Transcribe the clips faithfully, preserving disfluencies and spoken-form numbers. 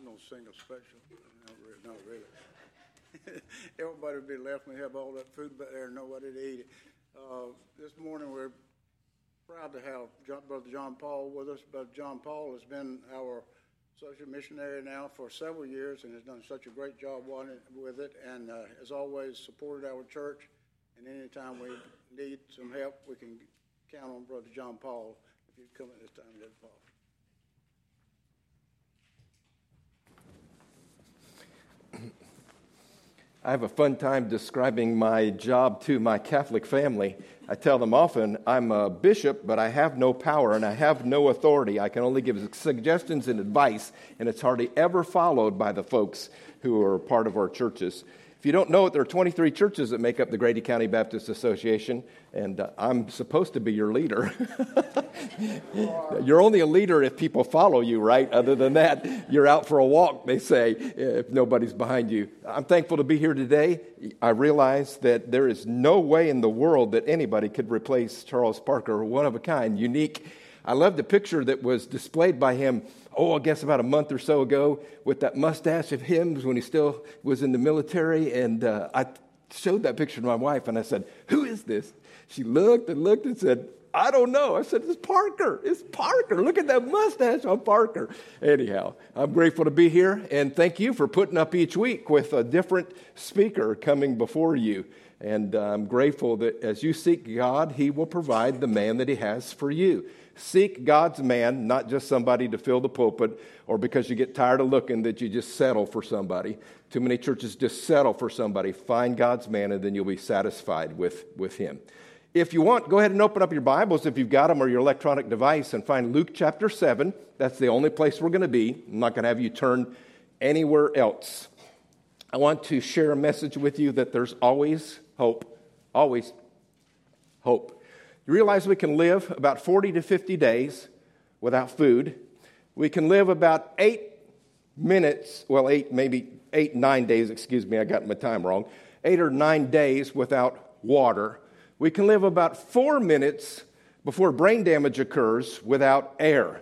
I'm going to sing a special. Not really. Not really. Everybody would be left when we have all that food back there and nobody to eat it. Uh, this morning we're proud to have John, Brother John Paul with us. Brother John Paul has been our social missionary now for several years and has done such a great job with it, and uh, has always supported our church. And anytime we need some help, we can count on Brother John Paul. If you come at this time, Brother Paul. I have a fun time describing my job to my Catholic family. I tell them often, I'm a bishop, but I have no power and I have no authority. I can only give suggestions and advice, and it's hardly ever followed by the folks who are part of our churches. If you don't know it, there are twenty-three churches that make up the Grady County Baptist Association, and uh, I'm supposed to be your leader. You're only a leader if people follow you, right? Other than that, you're out for a walk, they say, if nobody's behind you. I'm thankful to be here today. I realize that there is no way in the world that anybody could replace Charles Parker, one of a kind, unique. I love the picture that was displayed by him, oh, I guess about a month or so ago, with that mustache of him when he still was in the military. And uh, I showed that picture to my wife, and I said, who is this? She looked and looked and said, I don't know. I said, it's Parker. It's Parker. Look at that mustache on Parker. Anyhow, I'm grateful to be here, and thank you for putting up each week with a different speaker coming before you. And uh, I'm grateful that as you seek God, He will provide the man that He has for you. Seek God's man, not just somebody to fill the pulpit, or because you get tired of looking that you just settle for somebody. Too many churches just settle for somebody. Find God's man, and then you'll be satisfied with, with him. If you want, go ahead and open up your Bibles, if you've got them, or your electronic device, and find Luke chapter seven. That's the only place we're going to be. I'm not going to have you turn anywhere else. I want to share a message with you that there's always hope. Always hope. You realize we can live about forty to fifty days without food. We can live about eight minutes, well, eight, maybe eight, nine days, excuse me, I got my time wrong, eight or nine days without water. We can live about four minutes before brain damage occurs without air.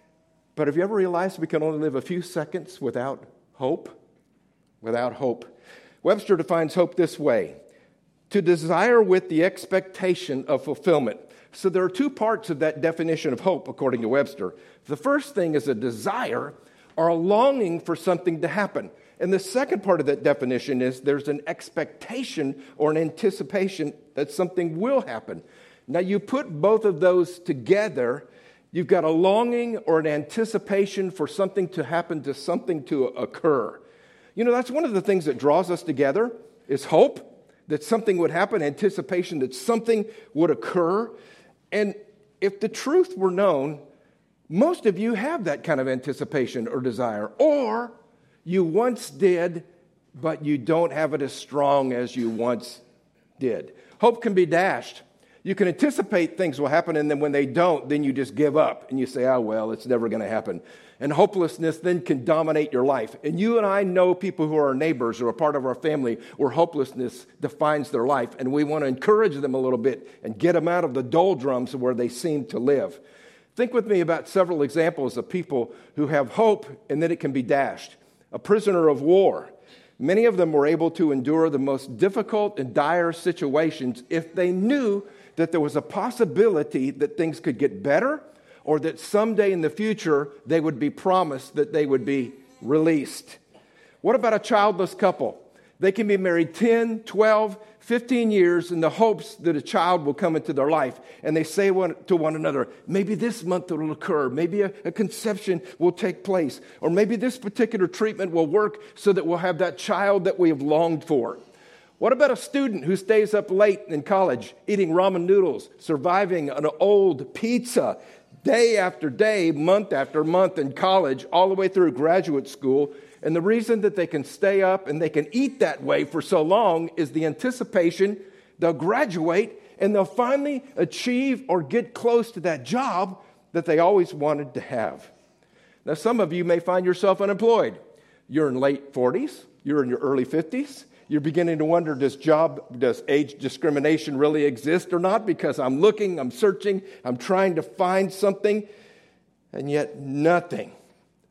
But have you ever realized we can only live a few seconds without hope? Without hope. Webster defines hope this way: to desire with the expectation of fulfillment. So there are two parts of that definition of hope, according to Webster. The first thing is a desire or a longing for something to happen. And the second part of that definition is there's an expectation or an anticipation that something will happen. Now, you put both of those together, you've got a longing or an anticipation for something to happen, to something to occur. You know, that's one of the things that draws us together is hope. That something would happen, anticipation that something would occur. And if the truth were known, most of you have that kind of anticipation or desire. Or you once did, but you don't have it as strong as you once did. Hope can be dashed. You can anticipate things will happen, and then when they don't, then you just give up. And you say, oh, well, it's never going to happen. And hopelessness then can dominate your life. And you and I know people who are our neighbors or a part of our family where hopelessness defines their life. And we want to encourage them a little bit and get them out of the doldrums where they seem to live. Think with me about several examples of people who have hope and then it can be dashed. A prisoner of war. Many of them were able to endure the most difficult and dire situations if they knew that there was a possibility that things could get better, or that someday in the future they would be promised that they would be released. What about a childless couple? They can be married ten, twelve, fifteen years in the hopes that a child will come into their life. And they say one, to one another, maybe this month it will occur. Maybe a, a conception will take place. Or maybe this particular treatment will work so that we'll have that child that we have longed for. What about a student who stays up late in college eating ramen noodles, surviving an old pizza day after day, month after month in college, all the way through graduate school? And the reason that they can stay up and they can eat that way for so long is the anticipation they'll graduate and they'll finally achieve or get close to that job that they always wanted to have. Now, some of you may find yourself unemployed. You're in late forties, you're in your early fifties. You're beginning to wonder, does job, does age discrimination really exist or not? Because I'm looking, I'm searching, I'm trying to find something, and yet nothing,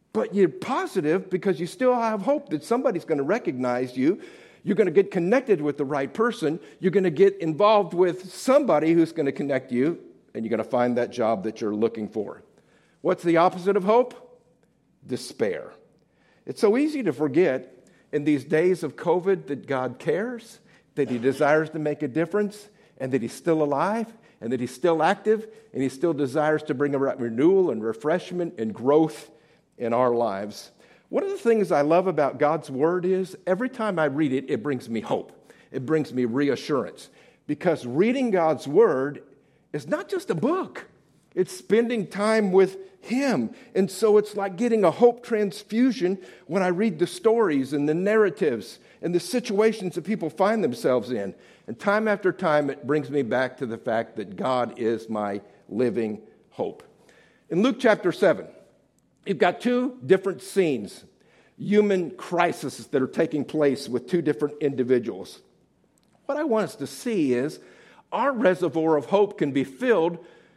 But you're positive because you still have hope that somebody's going to recognize you. You're going to get connected with the right person. You're going to get involved with somebody who's going to connect you, and you're going to find that job that you're looking for. What's the opposite of hope? Despair. It's so easy to forget in these days of COVID that God cares, that he desires to make a difference, and that he's still alive, and that he's still active, and he still desires to bring about renewal and refreshment and growth in our lives. One of the things I love about God's word is every time I read it, it brings me hope. It brings me reassurance. Because reading God's word is not just a book. It's spending time with him. And so it's like getting a hope transfusion when I read the stories and the narratives and the situations that people find themselves in. And time after time, it brings me back to the fact that God is my living hope. In Luke chapter seven, you've got two different scenes, human crises that are taking place with two different individuals. What I want us to see is our reservoir of hope can be filled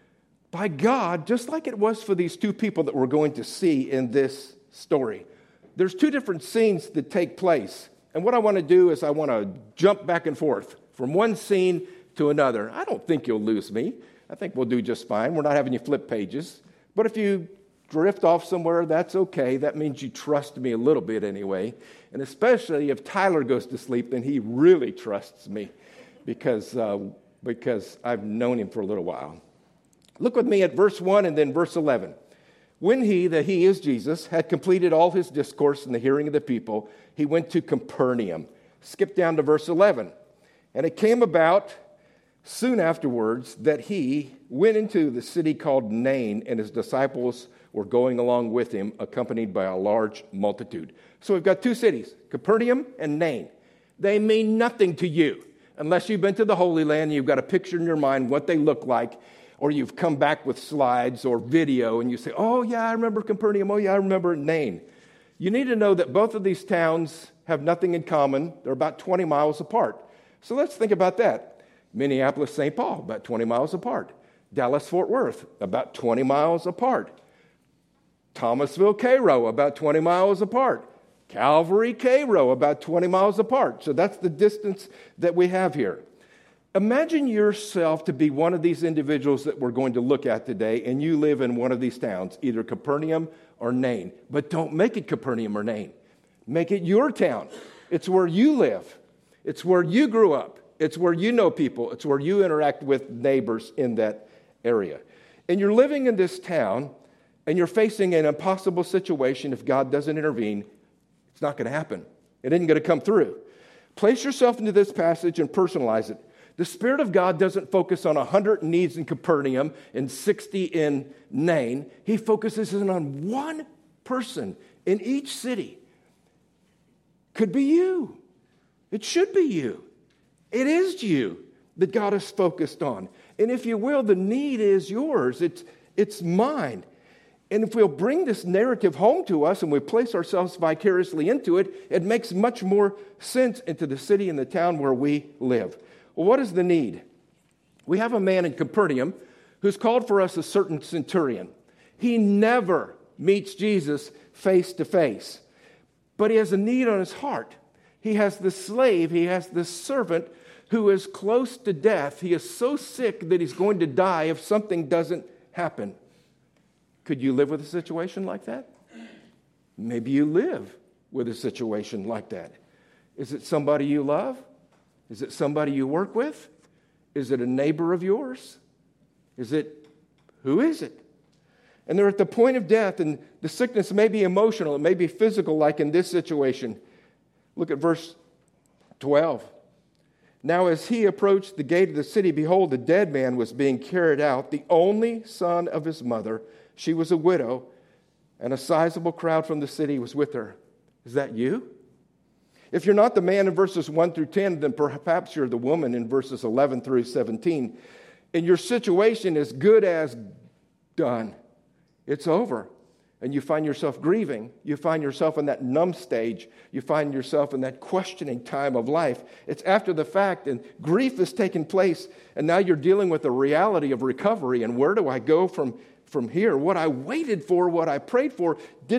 by God, just like it was for these two people that we're going to see in this story. There's two different scenes that take place. And what I want to do is I want to jump back and forth from one scene to another. I don't think you'll lose me. I think we'll do just fine. We're not having you flip pages. But if you drift off somewhere, that's okay. That means you trust me a little bit anyway. And especially if Tyler goes to sleep, then he really trusts me because, uh, because I've known him for a little while. Look with me at verse one and then verse eleven. When he, that he is Jesus, had completed all his discourse in the hearing of the people, he went to Capernaum. Skip down to verse eleven. And it came about soon afterwards that he went into the city called Nain, and his disciples were going along with him, accompanied by a large multitude. So we've got two cities, Capernaum and Nain. They mean nothing to you unless you've been to the Holy Land and you've got a picture in your mind what they look like, or you've come back with slides or video and you say, oh yeah, I remember Capernaum, oh yeah, I remember Nain. You need to know that both of these towns have nothing in common. They're about twenty miles apart. So let's think about that. Minneapolis, Saint Paul, about twenty miles apart. Dallas, Fort Worth, about twenty miles apart. Thomasville, Cairo, about twenty miles apart. Calvary, Cairo, about twenty miles apart. So that's the distance that we have here. Imagine yourself to be one of these individuals that we're going to look at today, and you live in one of these towns, either Capernaum or Nain. But don't make it Capernaum or Nain. Make it your town. It's where you live. It's where you grew up. It's where you know people. It's where you interact with neighbors in that area. And you're living in this town, and you're facing an impossible situation. If God doesn't intervene, it's not going to happen. It isn't going to come through. Place yourself into this passage and personalize it. The Spirit of God doesn't focus on one hundred needs in Capernaum and sixty in Nain. He focuses in on one person in each city. Could be you. It should be you. It is you that God is focused on. And if you will, the need is yours. It's, it's mine. And if we'll bring this narrative home to us and we place ourselves vicariously into it, it makes much more sense into the city and the town where we live. Well, what is the need? We have a man in Capernaum who's called for us a certain centurion. He never meets Jesus face to face, but he has a need on his heart. He has the slave, he has the servant who is close to death. He is so sick that he's going to die if something doesn't happen. Could you live with a situation like that? Maybe you live with a situation like that. Is it somebody you love? Is it somebody you work with? Is it a neighbor of yours? Is it, who is it? And they're at the point of death, and the sickness may be emotional, it may be physical, like in this situation. Look at verse twelve. Now as he approached the gate of the city, behold, the dead man was being carried out, the only son of his mother. She was a widow, and a sizable crowd from the city was with her. Is that you? If you're not the man in verses one through ten, then perhaps you're the woman in verses eleven through seventeen. And your situation is good as done. It's over. And you find yourself grieving. You find yourself in that numb stage. You find yourself in that questioning time of life. It's after the fact, and grief has taken place, and now you're dealing with the reality of recovery. And where do I go from, from here? What I waited for, what I prayed for, didn't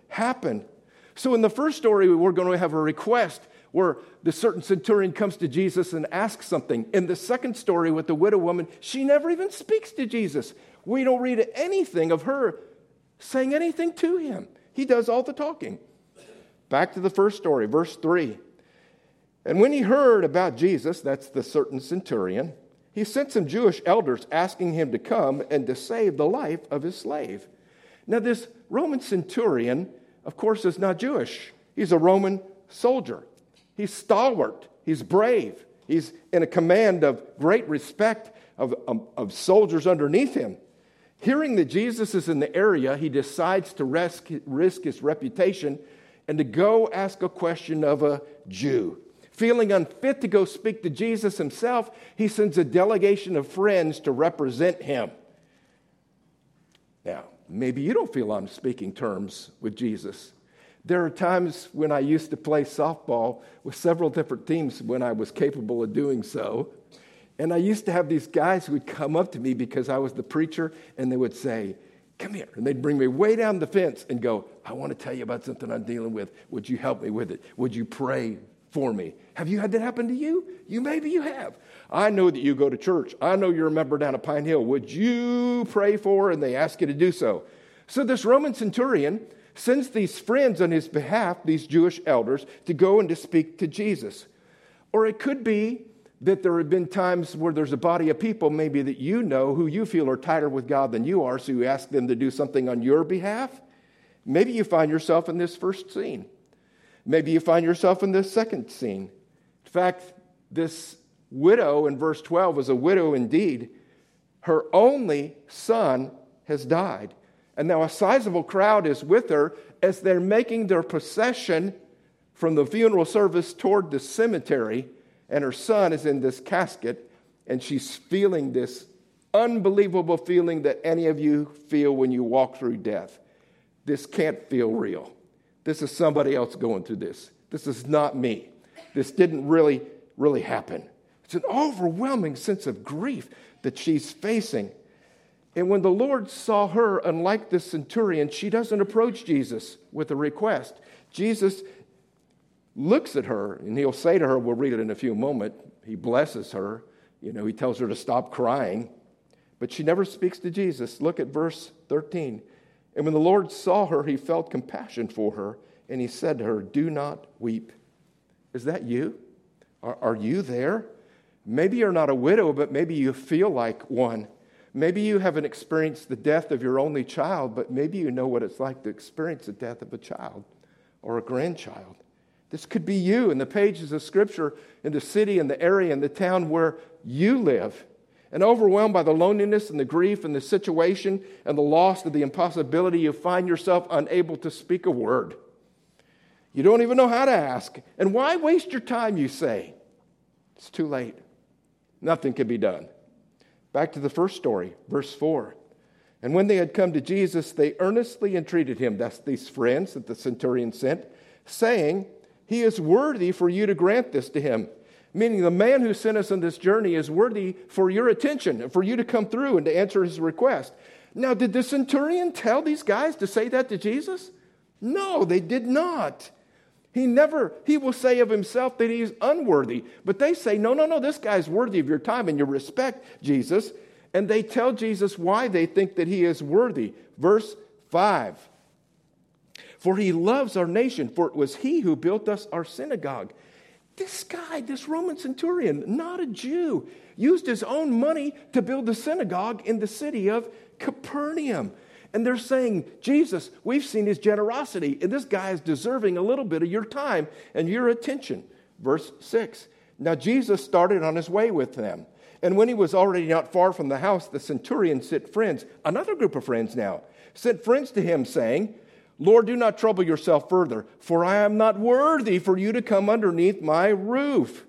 happen. So in the first story, we're going to have a request where the certain centurion comes to Jesus and asks something. In the second story with the widow woman, she never even speaks to Jesus. We don't read anything of her saying anything to him. He does all the talking. Back to the first story, verse three. And when he heard about Jesus, that's the certain centurion, he sent some Jewish elders asking him to come and to save the life of his slave. Now this Roman centurion, of course, is not Jewish. He's a Roman soldier. He's stalwart. He's brave. He's in a command of great respect of, of, of soldiers underneath him. Hearing that Jesus is in the area, he decides to risk, risk his reputation and to go ask a question of a Jew. Feeling unfit to go speak to Jesus himself, he sends a delegation of friends to represent him. Now, maybe you don't feel on speaking terms with Jesus. There are times when I used to play softball with several different teams when I was capable of doing so. And I used to have these guys who would come up to me because I was the preacher, and they would say, come here. And they'd bring me way down the fence and go, I want to tell you about something I'm dealing with. Would you help me with it? Would you pray for me? Have you had that happen to you? You maybe you have. I know that you go to church. I know you're a member down at Pine Hill. Would you pray for? And they ask you to do so. So this Roman centurion sends these friends on his behalf, these Jewish elders, to go and to speak to Jesus. Or it could be that there have been times where there's a body of people maybe that you know who you feel are tighter with God than you are, so you ask them to do something on your behalf. Maybe you find yourself in this first scene. Maybe you find yourself in this second scene. In fact, this widow in verse twelve is a widow indeed. Her only son has died. And now a sizable crowd is with her as they're making their procession from the funeral service toward the cemetery. And her son is in this casket, and she's feeling this unbelievable feeling that any of you feel when you walk through death. This can't feel real. This is somebody else going through this. This is not me. This didn't really, really happen. It's an overwhelming sense of grief that she's facing. And when the Lord saw her, unlike the centurion, she doesn't approach Jesus with a request. Jesus looks at her, and he'll say to her, we'll read it in a few moments, he blesses her. You know, he tells her to stop crying. But she never speaks to Jesus. Look at verse thirteen. And when the Lord saw her, he felt compassion for her, and he said to her, do not weep. Is that you? Are, are you there? Maybe you're not a widow, but maybe you feel like one. Maybe you haven't experienced the death of your only child, but maybe you know what it's like to experience the death of a child or a grandchild. This could be you in the pages of Scripture, in the city, in the area, in the town where you live. And overwhelmed by the loneliness and the grief and the situation and the loss of the impossibility, you find yourself unable to speak a word. You don't even know how to ask. And why waste your time, you say? It's too late. Nothing can be done. Back to the first story, verse four. And when they had come to Jesus, they earnestly entreated him, that's these friends that the centurion sent, saying, he is worthy for you to grant this to him. Meaning the man who sent us on this journey is worthy for your attention and for you to come through and to answer his request. Now, did the centurion tell these guys to say that to Jesus? No, they did not. He never, he will say of himself that he's unworthy. But they say, no, no, no, this guy's worthy of your time and your respect, Jesus. And they tell Jesus why they think that he is worthy. Verse five. For he loves our nation, for it was he who built us our synagogue. This guy, this Roman centurion, not a Jew, used his own money to build the synagogue in the city of Capernaum. And they're saying, Jesus, we've seen his generosity, and this guy is deserving a little bit of your time and your attention. Verse six. Now Jesus started on his way with them. And when he was already not far from the house, the centurion sent friends, another group of friends now, sent friends to him saying, Lord, do not trouble yourself further, for I am not worthy for you to come underneath my roof.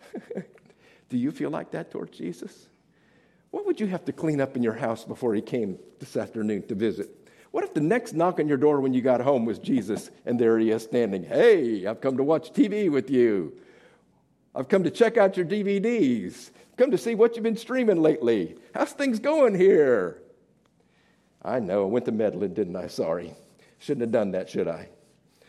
Do you feel like that towards Jesus? What would you have to clean up in your house before he came this afternoon to visit? What if the next knock on your door when you got home was Jesus, and there he is standing, hey, I've come to watch T V with you. I've come to check out your D V Ds. I've come to see what you've been streaming lately. How's things going here? I know, I went to meddling, didn't I? Sorry. Shouldn't have done that, should I?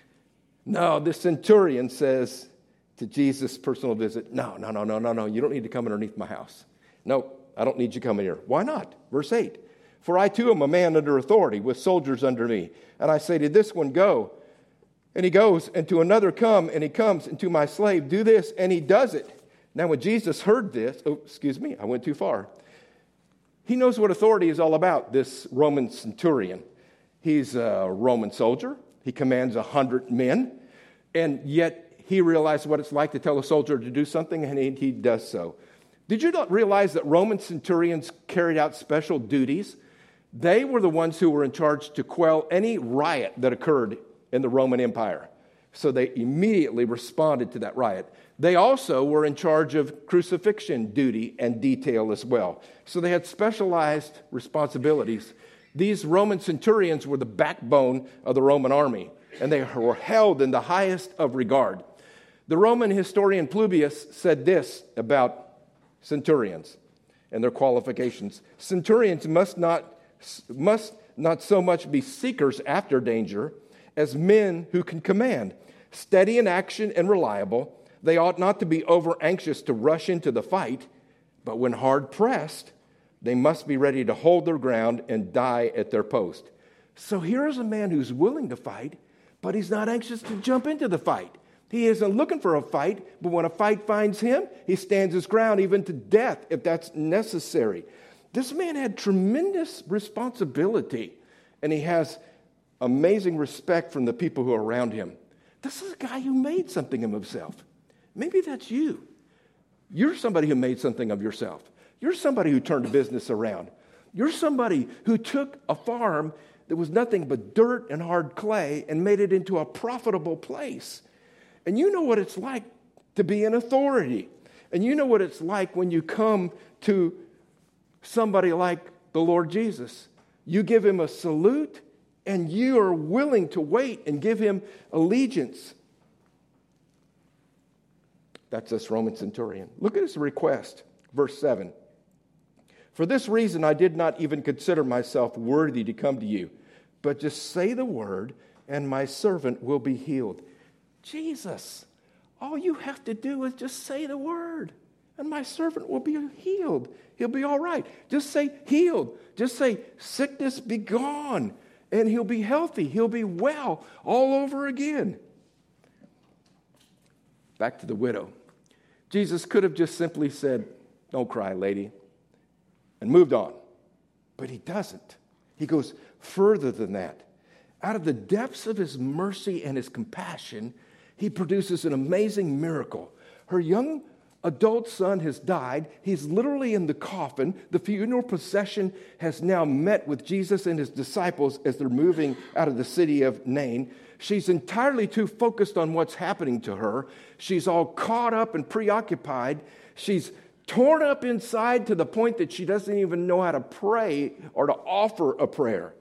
No, the centurion says to Jesus' personal visit, no, no, no, no, no, no, you don't need to come underneath my house. No, I don't need you coming here. Why not? Verse eight, for I too am a man under authority with soldiers under me. And I say to this one, go. And he goes, and to another come, and he comes, and to my slave, do this, and he does it. Now when Jesus heard this, oh, excuse me, I went too far. He knows what authority is all about, this Roman centurion. He's a Roman soldier. He commands a hundred men. And yet he realized what it's like to tell a soldier to do something, and he, he does so. Did you not realize that Roman centurions carried out special duties? They were the ones who were in charge to quell any riot that occurred in the Roman Empire. So they immediately responded to that riot. They also were in charge of crucifixion duty and detail as well. So they had specialized responsibilities. These Roman centurions were the backbone of the Roman army, and they were held in the highest of regard. The Roman historian Plubius said this about centurions and their qualifications. Centurions must not, must not so much be seekers after danger as men who can command. Steady in action and reliable, they ought not to be over anxious to rush into the fight, but when hard pressed, they must be ready to hold their ground and die at their post. So here is a man who's willing to fight, but he's not anxious to jump into the fight. He isn't looking for a fight, but when a fight finds him, he stands his ground even to death if that's necessary. This man had tremendous responsibility, and he has amazing respect from the people who are around him. This is a guy who made something of himself. Maybe that's you. You're somebody who made something of yourself. You're somebody who turned a business around. You're somebody who took a farm that was nothing but dirt and hard clay and made it into a profitable place. And you know what it's like to be in authority. And you know what it's like when you come to somebody like the Lord Jesus. You give him a salute, and you are willing to wait and give him allegiance. That's this Roman centurion. Look at his request, verse seven. For this reason, I did not even consider myself worthy to come to you, but just say the word, and my servant will be healed. Jesus, all you have to do is just say the word, and my servant will be healed. He'll be all right. Just say healed. Just say sickness be gone, and he'll be healthy. He'll be well all over again. Back to the widow. Jesus could have just simply said, don't cry, lady, and moved on. But he doesn't. He goes further than that. Out of the depths of his mercy and his compassion, he produces an amazing miracle. Her young adult son has died. He's literally in the coffin. The funeral procession has now met with Jesus and his disciples as they're moving out of the city of Nain. She's entirely too focused on what's happening to her. She's all caught up and preoccupied. She's torn up inside to the point that she doesn't even know how to pray or to offer a prayer.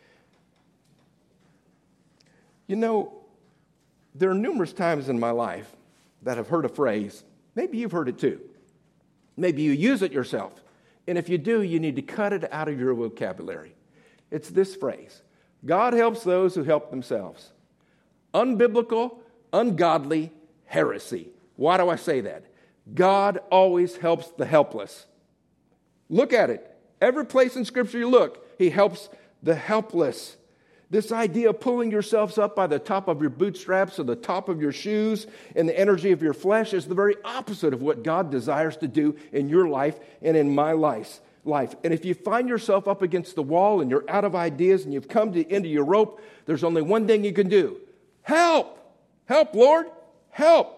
You know, there are numerous times in my life that I've heard a phrase. Maybe you've heard it too. Maybe you use it yourself. And if you do, you need to cut it out of your vocabulary. It's this phrase: God helps those who help themselves. Unbiblical, ungodly heresy. Why do I say that? God always helps the helpless. Look at it. Every place in Scripture you look, he helps the helpless. This idea of pulling yourselves up by the top of your bootstraps or the top of your shoes and the energy of your flesh is the very opposite of what God desires to do in your life and in my life. Life. And if you find yourself up against the wall and you're out of ideas and you've come to the end of your rope, there's only one thing you can do. Help! Help, Lord! Help!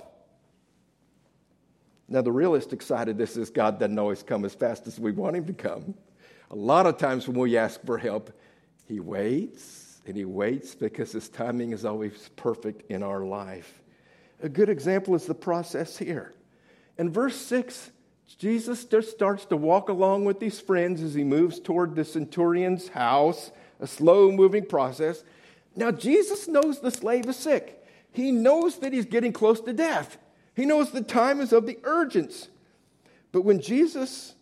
Now, the realistic side of this is God doesn't always come as fast as we want him to come. A lot of times when we ask for help, he waits. And he waits because his timing is always perfect in our life. A good example is the process here. In verse six, Jesus just starts to walk along with these friends as he moves toward the centurion's house, a slow-moving process. Now, Jesus knows the slave is sick. He knows that he's getting close to death. He knows the time is of the urgence. But when Jesus...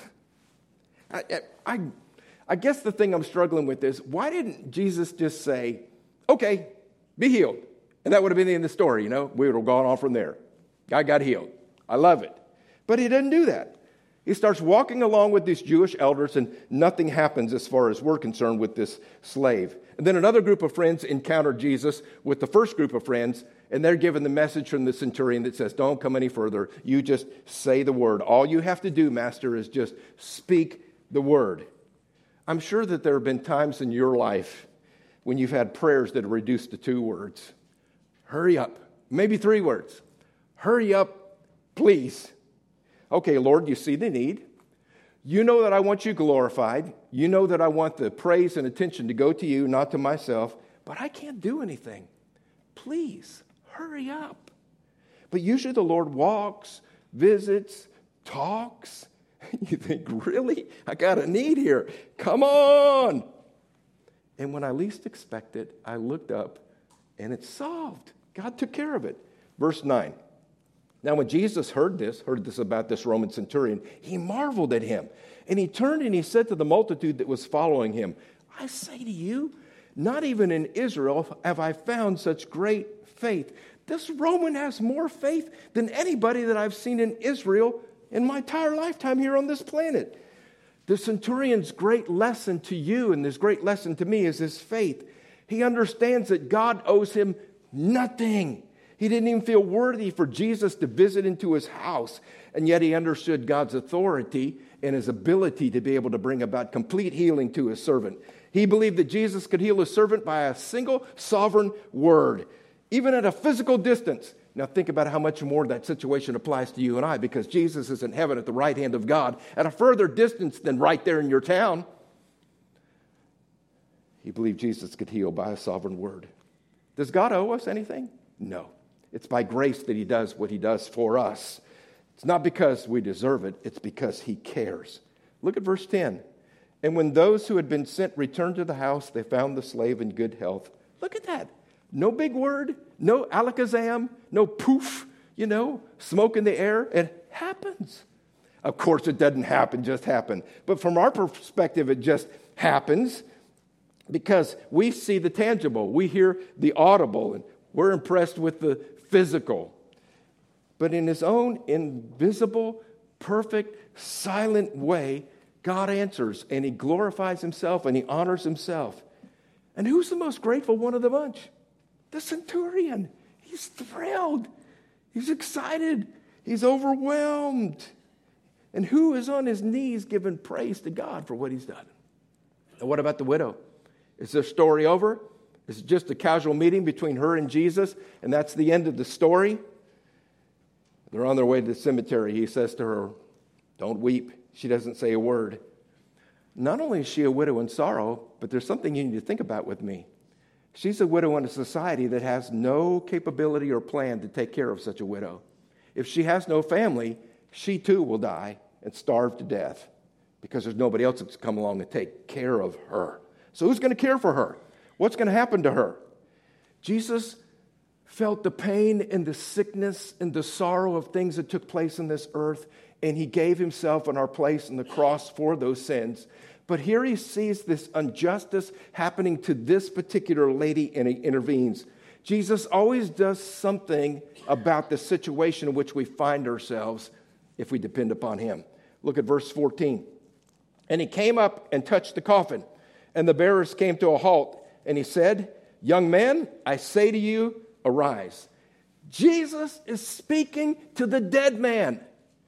I... I I guess the thing I'm struggling with is, why didn't Jesus just say, okay, be healed. And that would have been the end of the story, you know. We would have gone on from there. Guy got healed. I love it. But he didn't do that. He starts walking along with these Jewish elders, and nothing happens as far as we're concerned with this slave. And then another group of friends encounter Jesus with the first group of friends, and they're given the message from the centurion that says, don't come any further. You just say the word. All you have to do, Master, is just speak the word. I'm sure that there have been times in your life when you've had prayers that are reduced to two words. Hurry up. Maybe three words. Hurry up, please. Okay, Lord, you see the need. You know that I want you glorified. You know that I want the praise and attention to go to you, not to myself. But I can't do anything. Please, hurry up. But usually the Lord walks, visits, talks. You think, really? I got a need here. Come on. And when I least expect it, I looked up and it's solved. God took care of it. Verse nine. Now, when Jesus heard this, heard this about this Roman centurion, he marveled at him. And he turned and he said to the multitude that was following him, I say to you, not even in Israel have I found such great faith. This Roman has more faith than anybody that I've seen in Israel in my entire lifetime here on this planet. The centurion's great lesson to you and this great lesson to me is his faith. He understands that God owes him nothing. He didn't even feel worthy for Jesus to visit into his house, and yet he understood God's authority and his ability to be able to bring about complete healing to his servant. He believed that Jesus could heal his servant by a single sovereign word, even at a physical distance. Now think about how much more that situation applies to you and I, because Jesus is in heaven at the right hand of God at a further distance than right there in your town. He believed Jesus could heal by a sovereign word. Does God owe us anything? No. It's by grace that he does what he does for us. It's not because we deserve it. It's because he cares. Look at verse ten. And when those who had been sent returned to the house, they found the slave in good health. Look at that. No big word, no alakazam, no poof, you know, smoke in the air. It happens. Of course, it doesn't happen, just happen. But from our perspective, it just happens because we see the tangible. We hear the audible, and we're impressed with the physical. But in his own invisible, perfect, silent way, God answers, and he glorifies himself, and he honors himself. And who's the most grateful one of the bunch? The centurion. He's thrilled. He's excited. He's overwhelmed. And who is on his knees giving praise to God for what he's done? And what about the widow? Is their story over? Is it just a casual meeting between her and Jesus, and that's the end of the story? They're on their way to the cemetery. He says to her, don't weep. She doesn't say a word. Not only is she a widow in sorrow, but there's something you need to think about with me. She's a widow in a society that has no capability or plan to take care of such a widow. If she has no family, she too will die and starve to death because there's nobody else that's come along to take care of her. So who's going to care for her? What's going to happen to her? Jesus felt the pain and the sickness and the sorrow of things that took place in this earth, and he gave himself in our place on the cross for those sins. But here he sees this injustice happening to this particular lady, and he intervenes. Jesus always does something about the situation in which we find ourselves if we depend upon him. Look at verse fourteen. And he came up and touched the coffin, and the bearers came to a halt. And he said, young man, I say to you, arise. Jesus is speaking to the dead man.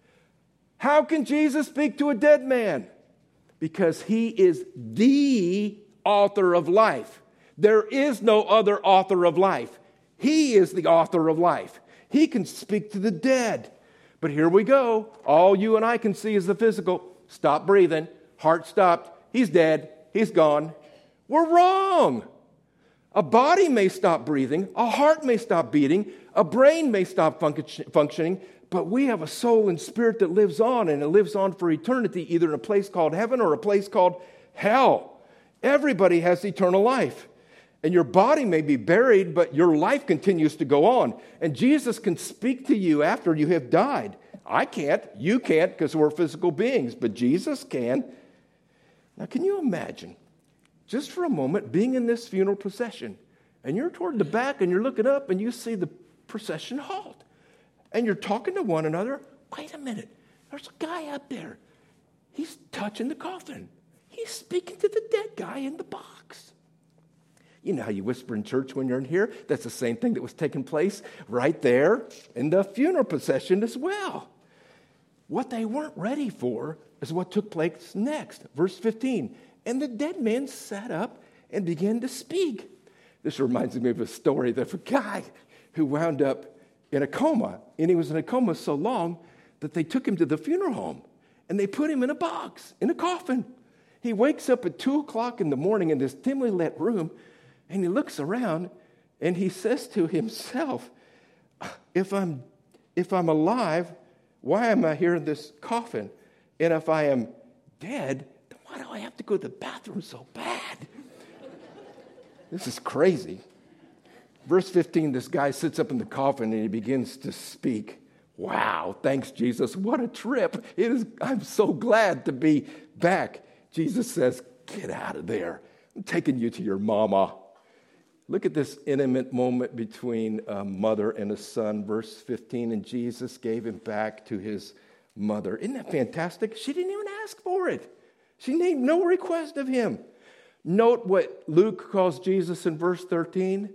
How can Jesus speak to a dead man? Because he is the author of life. There is no other author of life. He is the author of life. He can speak to the dead. But here we go. All you and I can see is the physical. Stop breathing. Heart stopped. He's dead. He's gone. We're wrong. A body may stop breathing, a heart may stop beating, a brain may stop func- functioning, but we have a soul and spirit that lives on, and it lives on for eternity, either in a place called heaven or a place called hell. Everybody has eternal life. And your body may be buried, but your life continues to go on. And Jesus can speak to you after you have died. I can't, you can't, because we're physical beings, but Jesus can. Now, can you imagine, just for a moment, being in this funeral procession, And you're toward the back and you're looking up and you see the procession halt. And you're talking to one another. Wait a minute. There's a guy up there. He's touching the coffin. He's speaking to the dead guy in the box. You know how you whisper in church when you're in here? That's the same thing that was taking place right there in the funeral procession as well. What they weren't ready for is what took place next. Verse fifteen. And the dead man sat up and began to speak. This reminds me of a story of a guy who wound up in a coma. And he was in a coma so long that they took him to the funeral home. And they put him in a box, in a coffin. He wakes up at two o'clock in the morning in this dimly lit room. And he looks around and he says to himself, if I'm, if I'm alive, why am I here in this coffin? And if I am dead, then why do I have to go to the bathroom so bad? This is crazy. Verse fifteen, this guy sits up in the coffin and he begins to speak. Wow, thanks, Jesus. What a trip. It is. I'm so glad to be back. Jesus says, get out of there. I'm taking you to your mama. Look at this intimate moment between a mother and a son. Verse fifteen, and Jesus gave him back to his mother. Isn't that fantastic? She didn't even ask for it. She made no request of him. Note what Luke calls Jesus in verse thirteen,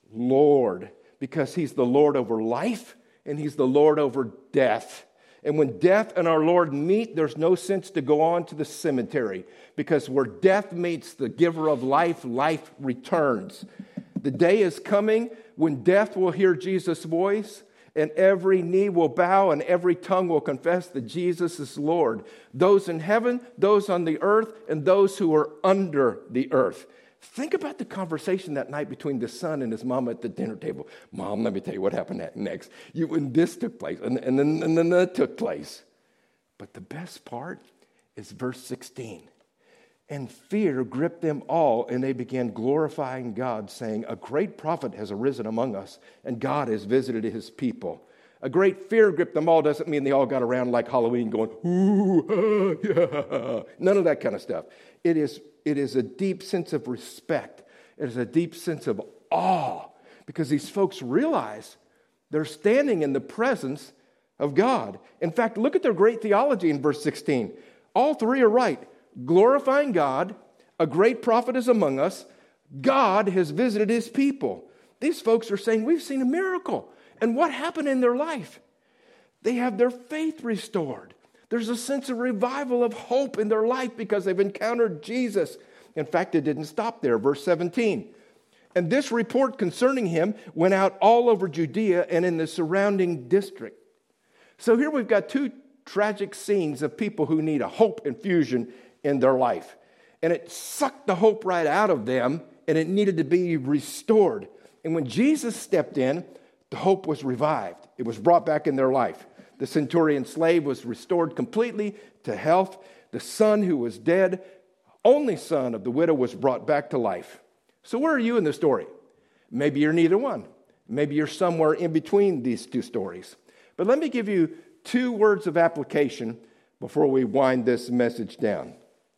Lord, because he's the Lord over life and he's the Lord over death. And when death and our Lord meet, there's no sense to go on to the cemetery, because where death meets the giver of life, life returns. The day is coming when death will hear Jesus' voice, and every knee will bow and every tongue will confess that Jesus is Lord. Those in heaven, those on the earth, and those who are under the earth. Think about the conversation that night between the son and his mom at the dinner table. Mom, let me tell you what happened next. You, when this took place, and, and, then, and then that took place. But the best part is verse sixteen. And fear gripped them all, and they began glorifying God, saying, a great prophet has arisen among us, and God has visited his people. A great fear gripped them all doesn't mean they all got around like Halloween going, ooh, ah, yeah. None of that kind of stuff. It is, it is a deep sense of respect. It is a deep sense of awe, because these folks realize they're standing in the presence of God. In fact, look at their great theology in verse sixteen. All three are right. Glorifying God, a great prophet is among us, God has visited his people. These folks are saying, we've seen a miracle. And what happened in their life? They have their faith restored. There's a sense of revival of hope in their life because they've encountered Jesus. In fact, it didn't stop there. Verse seventeen. And this report concerning him went out all over Judea and in the surrounding district. So here we've got two tragic scenes of people who need a hope infusion in their life. And it sucked the hope right out of them, and it needed to be restored. And when Jesus stepped in, the hope was revived. It was brought back in their life. The centurion slave was restored completely to health. The son who was dead, only son of the widow, was brought back to life. So where are you in the story? Maybe you're neither one. Maybe you're somewhere in between these two stories. But let me give you two words of application before we wind this message down.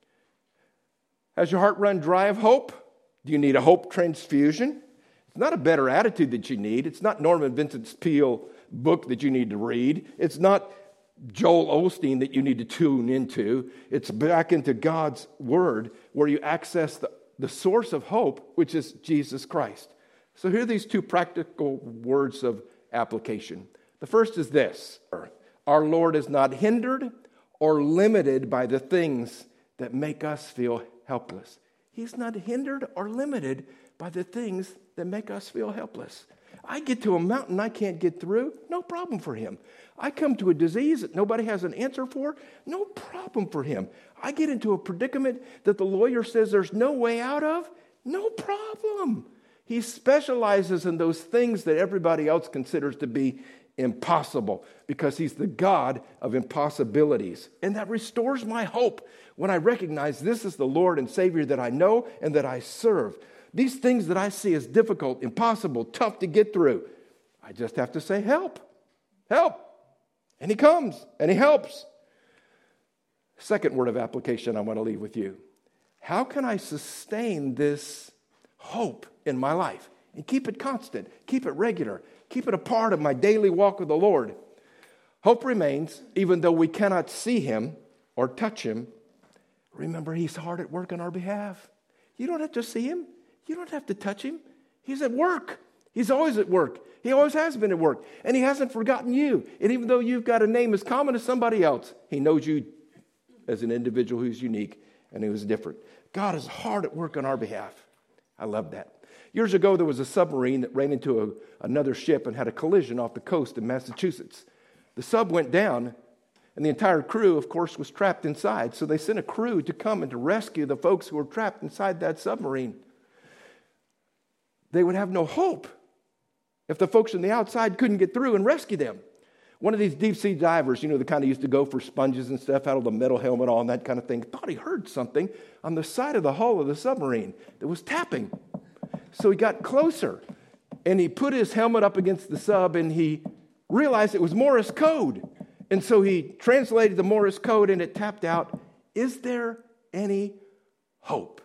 Has your heart run dry of hope? Do you need a hope transfusion? It's not a better attitude that you need. It's not Norman Vincent Peale book that you need to read. It's not Joel Osteen that you need to tune into. It's back into God's Word where you access the, the source of hope, which is Jesus Christ. So here are these two practical words of application. The first is this. Our Lord is not hindered or limited by the things that make us feel helpless. He's not hindered or limited by the things that make us feel helpless. I get to a mountain I can't get through, no problem for him. I come to a disease that nobody has an answer for, no problem for him. I get into a predicament that the lawyer says there's no way out of, no problem. He specializes in those things that everybody else considers to be impossible, because he's the God of impossibilities. And that restores my hope when I recognize this is the Lord and Savior that I know and that I serve. These things that I see as difficult, impossible, tough to get through, I just have to say, help, help. And he comes and he helps. Second word of application I want to leave with you. How can I sustain this hope in my life? And keep it constant. Keep it regular. Keep it a part of my daily walk with the Lord. Hope remains, even though we cannot see him or touch him. Remember, he's hard at work on our behalf. You don't have to see him. You don't have to touch him. He's at work. He's always at work. He always has been at work. And he hasn't forgotten you. And even though you've got a name as common as somebody else, he knows you as an individual who's unique and who's different. God is hard at work on our behalf. I love that. Years ago, there was a submarine that ran into a, another ship and had a collision off the coast of Massachusetts. The sub went down, and the entire crew, of course, was trapped inside. So they sent a crew to come and to rescue the folks who were trapped inside that submarine. They would have no hope if the folks on the outside couldn't get through and rescue them. One of these deep-sea divers, you know, the kind of used to go for sponges and stuff, had all the metal helmet on, that kind of thing, thought he heard something on the side of the hull of the submarine that was tapping. So he got closer, and he put his helmet up against the sub, and he realized it was Morse code. And so he translated the Morse code, and it tapped out, "Is there any hope?"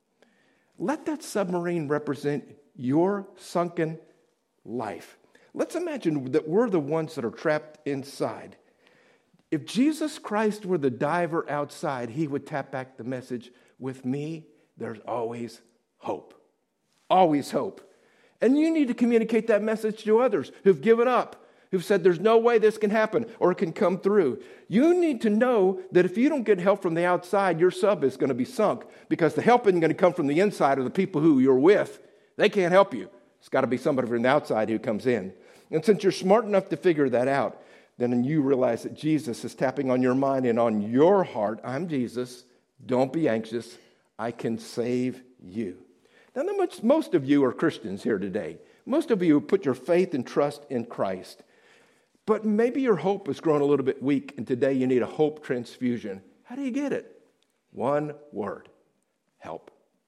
Let that submarine represent your sunken life. Let's imagine that we're the ones that are trapped inside. If Jesus Christ were the diver outside, he would tap back the message, "With me, there's always hope." Always hope. And you need to communicate that message to others who've given up, who've said there's no way this can happen or it can come through. You need to know that if you don't get help from the outside, your sub is going to be sunk, because the help isn't going to come from the inside of the people who you're with. They can't help you. It's got to be somebody from the outside who comes in. And since you're smart enough to figure that out, then you realize that Jesus is tapping on your mind and on your heart. I'm Jesus. Don't be anxious. I can save you. Now, most of you are Christians here today. Most of you put your faith and trust in Christ. But maybe your hope has grown a little bit weak, and today you need a hope transfusion. How do you get it? One word: help.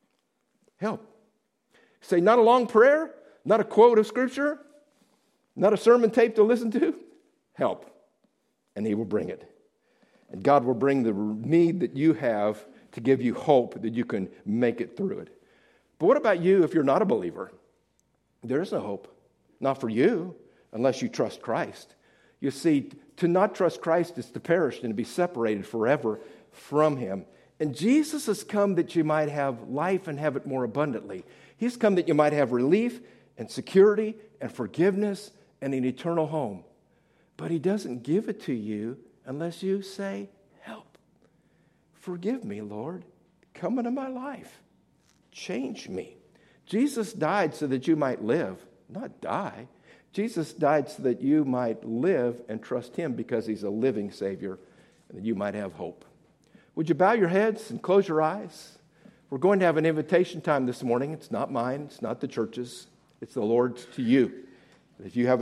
Help. Say, not a long prayer, not a quote of Scripture, not a sermon tape to listen to. Help. And he will bring it. And God will bring the need that you have to give you hope that you can make it through it. But what about you if you're not a believer? There is no hope. Not for you, unless you trust Christ. You see, to not trust Christ is to perish and to be separated forever from him. And Jesus has come that you might have life and have it more abundantly. He's come that you might have relief and security and forgiveness and an eternal home. But he doesn't give it to you unless you say, "Help. Forgive me, Lord. Come into my life. Change me." Jesus died so that you might live, not die. Jesus died so that you might live and trust him, because he's a living Savior, and that you might have hope. Would you bow your heads and close your eyes? We're going to have an invitation time this morning. It's not mine. It's not the church's. It's the Lord's to you. If you have